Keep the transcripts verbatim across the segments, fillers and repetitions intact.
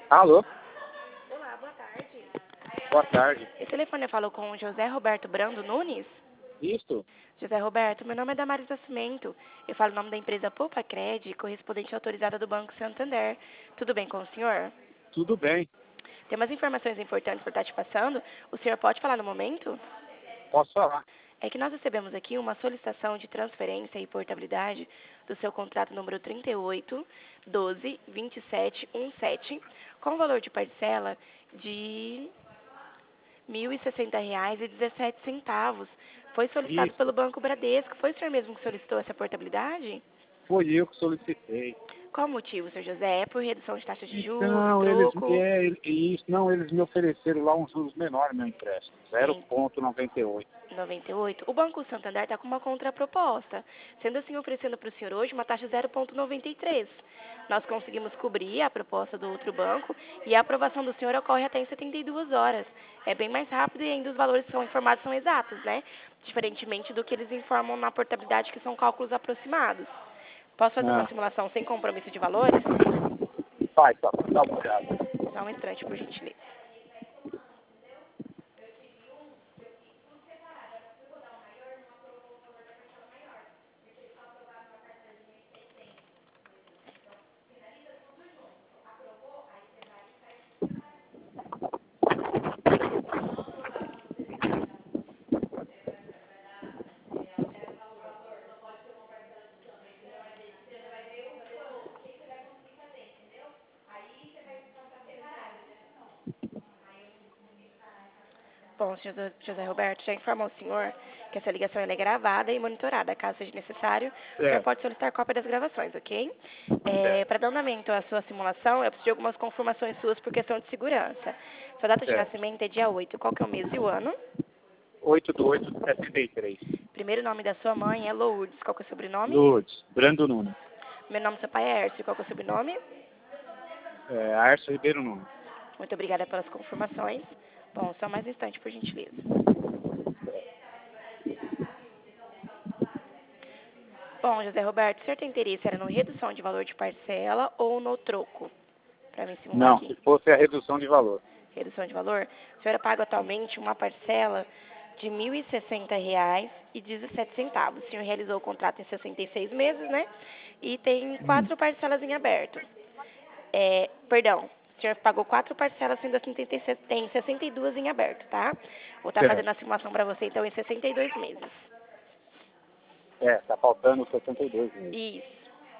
Alô? Olá, boa tarde. Boa tarde. Esse telefone falou com o José Roberto Brando Nunes? Isso? José Roberto, meu nome é Damaris Nascimento. Eu falo o nome da empresa Poupa Cred, correspondente autorizada do Banco Santander. Tudo bem com o senhor? Tudo bem. Tem umas informações importantes para estar te passando. O senhor pode falar no momento? Posso falar? É que nós recebemos aqui uma solicitação de transferência e portabilidade do seu contrato número trinta e oito, doze, vinte e sete, dezessete, com valor de parcela de mil e sessenta reais e dezessete centavos. Foi solicitado pelo Isso. Banco Bradesco. Foi o senhor mesmo que solicitou essa portabilidade? Foi eu que solicitei. Qual o motivo, senhor José? É por redução de taxa de juros, Então, eles, troco? é, isso, não, eles me ofereceram lá uns juros menores meu empréstimo. zero Em vírgula noventa e oito. noventa e oito. O Banco Santander está com uma contraproposta, sendo assim oferecendo para o senhor hoje uma taxa zero vírgula noventa e três. Nós conseguimos cobrir a proposta do outro banco e a aprovação do senhor ocorre até em setenta e duas horas. É bem mais rápido e ainda os valores que são informados são exatos, né? Diferentemente do que eles informam na portabilidade, que são cálculos aproximados. Posso fazer uma Ah, simulação sem compromisso de valores? faz, só dá uma olhada. Só um instante, por gentileza. Bom, senhor José Roberto, já informou o senhor que essa ligação ela é gravada e monitorada. Caso seja necessário, o senhor Certo, pode solicitar cópia das gravações, ok? É, certo, para dar andamento à sua simulação, eu preciso de algumas confirmações suas por questão de segurança. Sua data de certo. nascimento é dia oito. Qual que é o mês e o ano? oito do oito, setenta e três. Primeiro nome da sua mãe é Lourdes. Qual que é o sobrenome? Lourdes, Brando Nunes. Meu nome do seu pai é Hércio. Qual que é o sobrenome? É, Arço Ribeiro Nunes. Muito obrigada pelas confirmações. Bom, só mais um instante, por gentileza. Bom, José Roberto, o senhor tem interesse era no redução de valor de parcela ou no troco? Para me simular Não, se aqui. fosse a redução de valor. Redução de valor. O senhor paga atualmente uma parcela de mil e sessenta reais e dezessete centavos. O senhor realizou o contrato em sessenta e seis meses, né? E tem Hum, quatro parcelas em aberto. É, perdão, o senhor pagou quatro parcelas, sendo assim tem, tem sessenta e duas em aberto, tá? Vou estar fazendo certo. a simulação para você, então, em sessenta e dois meses. É, tá faltando sessenta e dois meses. Isso.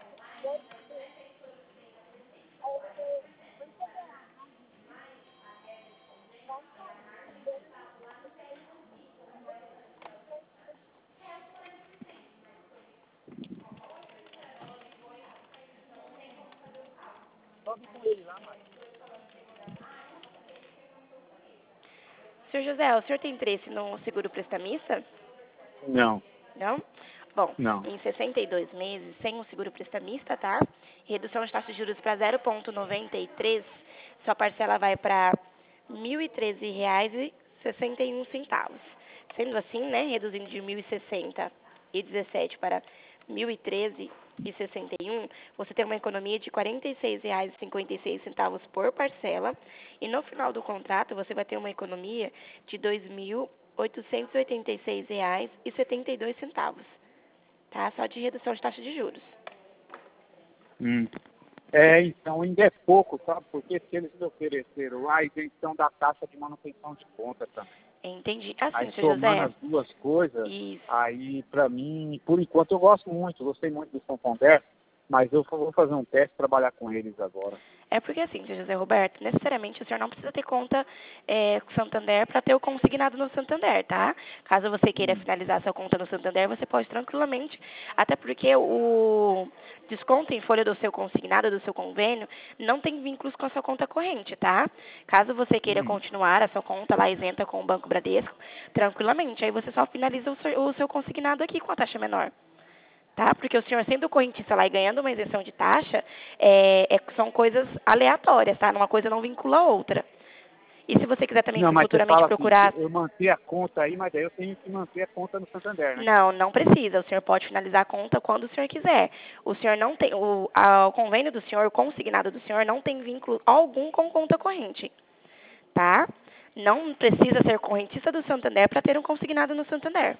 Senhor José, o senhor tem interesse no seguro prestamista? Não, Não? Bom, não. em sessenta e dois meses, sem o seguro prestamista, tá? Redução de taxa de juros para zero vírgula noventa e três, sua parcela vai para mil e treze reais e sessenta e um centavos. Sendo assim, né, reduzindo de mil e sessenta e dezessete para mil e treze e sessenta e um, você tem uma economia de quarenta e seis reais e cinquenta e seis centavos por parcela, e no final do contrato você vai ter uma economia de dois mil oitocentos e oitenta e seis reais e setenta e dois centavos, tá? Só de redução de taxa de juros. Hum. É, então ainda é pouco, sabe? Porque se eles me ofereceram a isenção da taxa de manutenção de conta também. Entendi. Aí Assim, senhor somando José, as duas coisas, isso. aí pra mim, por enquanto eu gosto muito, gostei muito do Santander, mas eu vou fazer um teste, trabalhar com eles agora. É porque assim, senhor José Roberto, necessariamente o senhor não precisa ter conta é, com o Santander para ter o consignado no Santander, tá? Caso você queira Hum, finalizar sua conta no Santander, você pode tranquilamente, até porque o desconto em folha do seu consignado, do seu convênio, não tem vínculos com a sua conta corrente, tá? Caso você queira hum. continuar a sua conta lá isenta com o Banco Bradesco, tranquilamente, aí você só finaliza o seu, o seu consignado aqui com a taxa menor. Tá? Porque o senhor sendo correntista lá e ganhando uma isenção de taxa, é, é- são coisas aleatórias, tá? Uma coisa não vincula a outra. E se você quiser também Não, mas você futuramente fala procurar... assim, eu manter a conta aí, mas daí eu tenho que manter a conta no Santander, né? Não, não precisa. O senhor pode finalizar a conta quando o senhor quiser. O senhor não tem... O, a, o convênio do senhor, o consignado do senhor, não tem vínculo algum com conta corrente. Tá? Não precisa ser correntista do Santander para ter um consignado no Santander.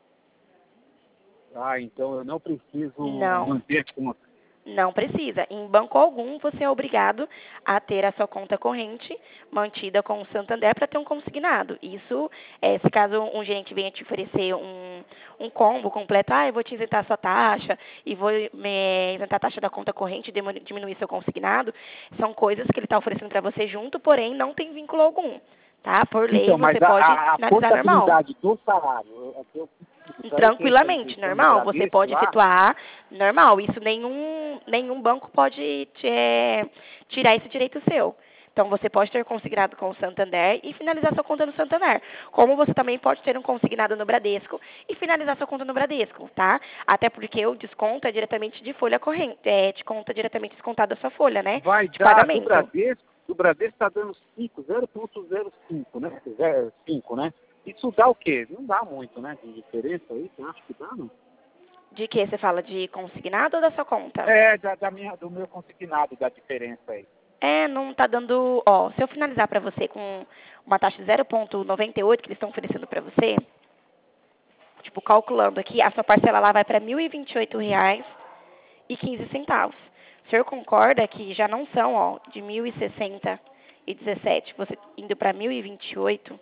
Ah, então eu não preciso Não. manter a conta. Não precisa. Em banco algum, você é obrigado a ter a sua conta corrente mantida com o Santander para ter um consignado. Isso, é, se caso um gerente venha te oferecer um, um combo completo, ah, eu vou te isentar a sua taxa e vou me, isentar a taxa da conta corrente e diminuir seu consignado, são coisas que ele está oferecendo para você junto, porém não tem vínculo algum. Tá? Por lei, Então, você mas a, pode a, a finalizar normal. portabilidade do salário, eu, eu, eu, Tranquilamente, normal. Você pode lá, efetuar normal. Isso nenhum, nenhum banco pode te, é, tirar esse direito seu. Então, você pode ter consignado com o Santander e finalizar sua conta no Santander. Como você também pode ter um consignado no Bradesco e finalizar sua conta no Bradesco, tá? Até porque o desconto é diretamente de folha corrente, é, de conta diretamente descontado da sua folha, né? vai De dar pagamento. do Bradesco, do Bradesco está dando cinco, zero vírgula zero cinco, né? zero vírgula cinco, né? Isso dá o quê? Não dá muito, né? De diferença aí, você acha que dá, não? De que você fala? De consignado ou da sua conta? É, da, da minha, do meu consignado, da diferença aí. É, não está dando... Ó, se eu finalizar para você com uma taxa de zero vírgula noventa e oito que eles estão oferecendo para você, tipo, calculando aqui, a sua parcela lá vai para mil e vinte e oito reais e quinze centavos. O senhor concorda que já não são, ó, de mil e sessenta e dezessete, você indo para mil e vinte e oito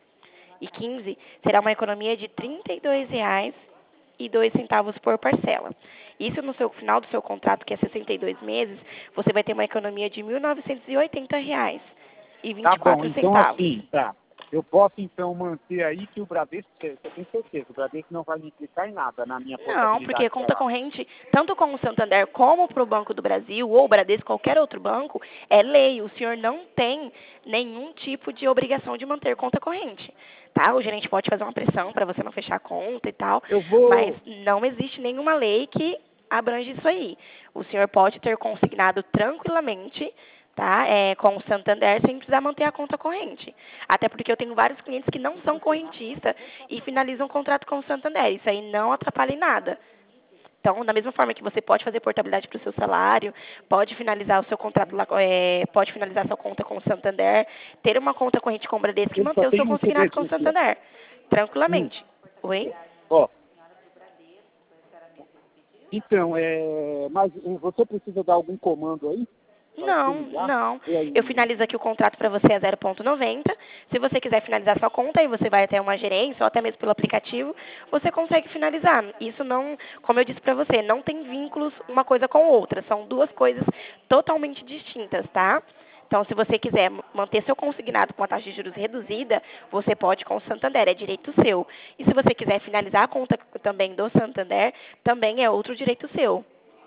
e quinze, será uma economia de trinta e dois reais e dois centavos por parcela. Isso no seu final do seu contrato, que é sessenta e dois meses, você vai ter uma economia de mil novecentos e oitenta reais e vinte Tá e bom, quatro então centavos. assim, tá. Eu posso então manter aí que o Bradesco, você tem certeza, o Bradesco não vai me implicar em nada na minha Não, porque portabilidade conta salário. corrente, tanto com o Santander como para o Banco do Brasil, ou o Bradesco, qualquer outro banco, é lei. O senhor não tem nenhum tipo de obrigação de manter conta corrente. Tá? O gerente pode fazer uma pressão para você não fechar a conta e tal, Eu vou, mas não existe nenhuma lei que abrange isso aí. O senhor pode ter consignado tranquilamente, tá? É, com o Santander sem precisar manter a conta corrente. Até porque eu tenho vários clientes que não são correntistas e finalizam o contrato com o Santander. Isso aí não atrapalha em nada. Então, da mesma forma que você pode fazer portabilidade para o seu salário, pode finalizar o seu contrato, lá, é, pode finalizar sua conta com o Santander, ter uma conta corrente com o Bradesco e eu só manter o seu tenho um consignado com o segredinho aqui, Santander. ó. Hum, Tranquilamente. Oi? ó. Então, é, mas uh, você precisa dar algum comando aí? Para te Não, ligar? não. E aí, Eu finalizo aqui o contrato para você a zero vírgula noventa. Se você quiser finalizar sua conta, aí você vai até uma gerência ou até mesmo pelo aplicativo, você consegue finalizar. Isso não, como eu disse para você, não tem vínculos uma coisa com outra. São duas coisas totalmente distintas, tá? Então, se você quiser manter seu consignado com a taxa de juros reduzida, você pode com o Santander, é direito seu. E se você quiser finalizar a conta também do Santander, também é outro direito seu.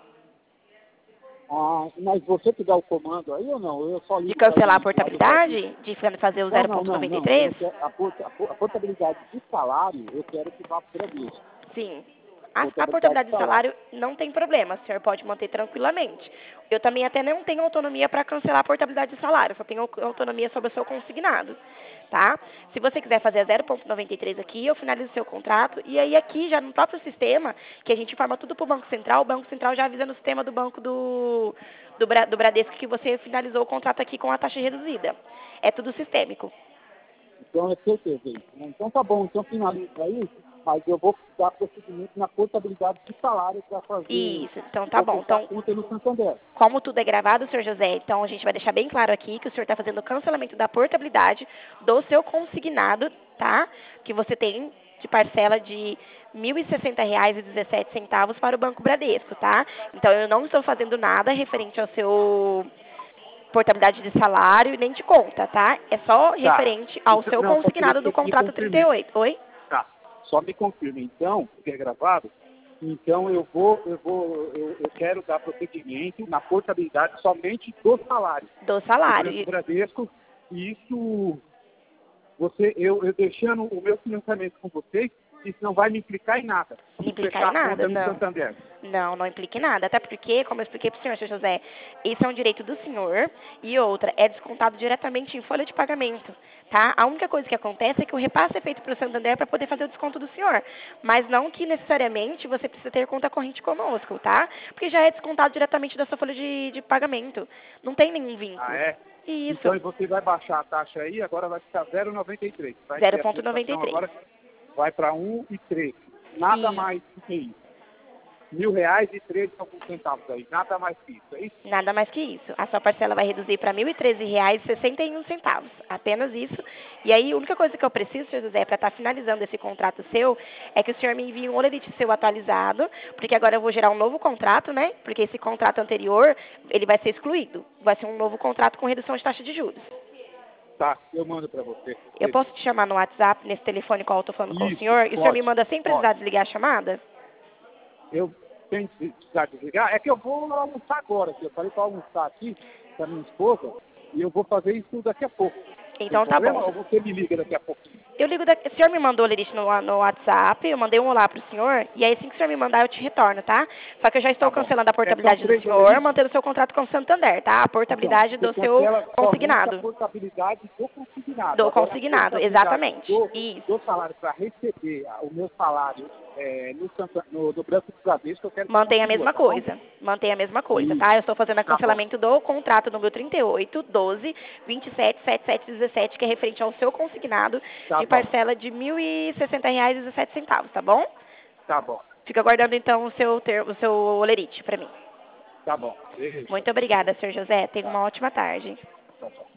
ah, mas você que dá o comando aí ou não? Eu só De ligo para a cancelar a gerente lá do Brasil. portabilidade? De fazer o Não, zero não, vírgula não, noventa e não. Eu três? quero, a, port- a, por- a portabilidade de salário, eu quero que vá para o Bradesco. Sim. A, a Portabilidade portabilidade de de salário. salário não tem problema, o senhor pode manter tranquilamente. Eu também até não tenho autonomia para cancelar a portabilidade de salário, só tenho au- autonomia sobre o seu consignado, tá? Se você quiser fazer a zero vírgula noventa e três aqui, eu finalizo o seu contrato, e aí aqui já no próprio sistema, que a gente informa tudo para o Banco Central, o Banco Central já avisa no sistema do Banco do, do, Bra- do Bradesco que você finalizou o contrato aqui com a taxa reduzida. É tudo sistêmico. Então é certeza isso. Né? Então tá bom, então finaliza aí, mas eu vou dar procedimento na portabilidade de salário para fazer, Isso, então tá vou bom. fechar a Então, conta no Santander. como tudo é gravado, senhor José, então a gente vai deixar bem claro aqui que o senhor está fazendo o cancelamento da portabilidade do seu consignado, tá? Que você tem de parcela de mil e sessenta reais e dezessete centavos para o Banco Bradesco, tá? Então eu não estou fazendo nada referente ao seu portabilidade de salário nem de conta, tá? É só Tá. referente ao Então, seu não, só queria consignado do que me contrato trinta e confirme. oito. Oi? Tá. Só me confirme. Então, que é gravado, então eu vou, eu vou, eu, eu quero dar procedimento na portabilidade somente do salário. Do Do salário. Banco E- Bradesco, e isso, você, eu, eu deixando o meu financiamento com vocês, isso não vai me implicar em nada. Não De implicar em fechar a nada, conta no não. Santander. Não, não implica em nada, até porque, como eu expliquei para o senhor, senhor José, esse é um direito do senhor e outra, é descontado diretamente em folha de pagamento, tá? A única coisa que acontece é que o repasse é feito para o Santander para poder fazer o desconto do senhor, mas não que necessariamente você precisa ter conta corrente conosco, tá? Porque já é descontado diretamente da sua folha de, de pagamento, não tem nenhum vínculo. Ah, é? Isso, Então você vai baixar a taxa aí, agora vai ficar zero vírgula noventa e três. Vai ter zero a vírgula noventa e flutuação três. agora vai para um e três. Nada E mais do que isso. Mil reais e treze centavos aí, nada mais que isso, é isso? nada mais que isso. A sua parcela vai reduzir para mil e treze reais e sessenta e um centavos. Apenas isso. E aí, a única coisa que eu preciso, senhor José, para estar finalizando esse contrato seu, é que o senhor me envie um olerite seu atualizado, porque agora eu vou gerar um novo contrato, né? Porque esse contrato anterior, ele vai ser excluído. Vai ser um novo contrato com redução de taxa de juros. Tá, eu mando para você. Eu posso te chamar no WhatsApp, nesse telefone qual eu estou falando com o Isso, senhor? E o senhor me pode, manda sem precisar pode. desligar a chamada? Eu tenho que precisar desligar. É que eu vou almoçar agora, que eu falei para almoçar aqui com a minha esposa, e eu vou fazer isso daqui a pouco. Então Tem tá problema? bom. Ou você me liga daqui a pouquinho? Eu ligo da... O senhor me mandou o lerite no, no WhatsApp, eu mandei um olá pro senhor, e aí assim que o senhor me mandar eu te retorno, tá? Só que eu já estou Tá bom. cancelando a É, portabilidade são do três senhor, olerites? mantendo o seu contrato com o Santander, tá? A Então, portabilidade você do seu cancela somente a consignado. portabilidade do consignado. Do Agora, a consignado, portabilidade exatamente. do, Isso. do salário para receber o meu salário é, no, Santa, no, no Branco do Bradesco, eu quero que Mantém a continue, mesma tá bom? coisa. Mantém a mesma coisa, Isso. tá? Eu estou fazendo o Tá bom. cancelamento do contrato número trinta e oito, doze, vinte e sete, setenta e sete, dezessete, que é referente ao seu consignado Tá de bom. parcela de mil e sessenta reais e dezessete centavos, tá bom? Tá bom. Fica aguardando então o seu, ter, o seu olerite para mim. Tá bom. Beijo. Muito obrigada, senhor José. Tenha Tá. uma ótima tarde. Tchau, tchau.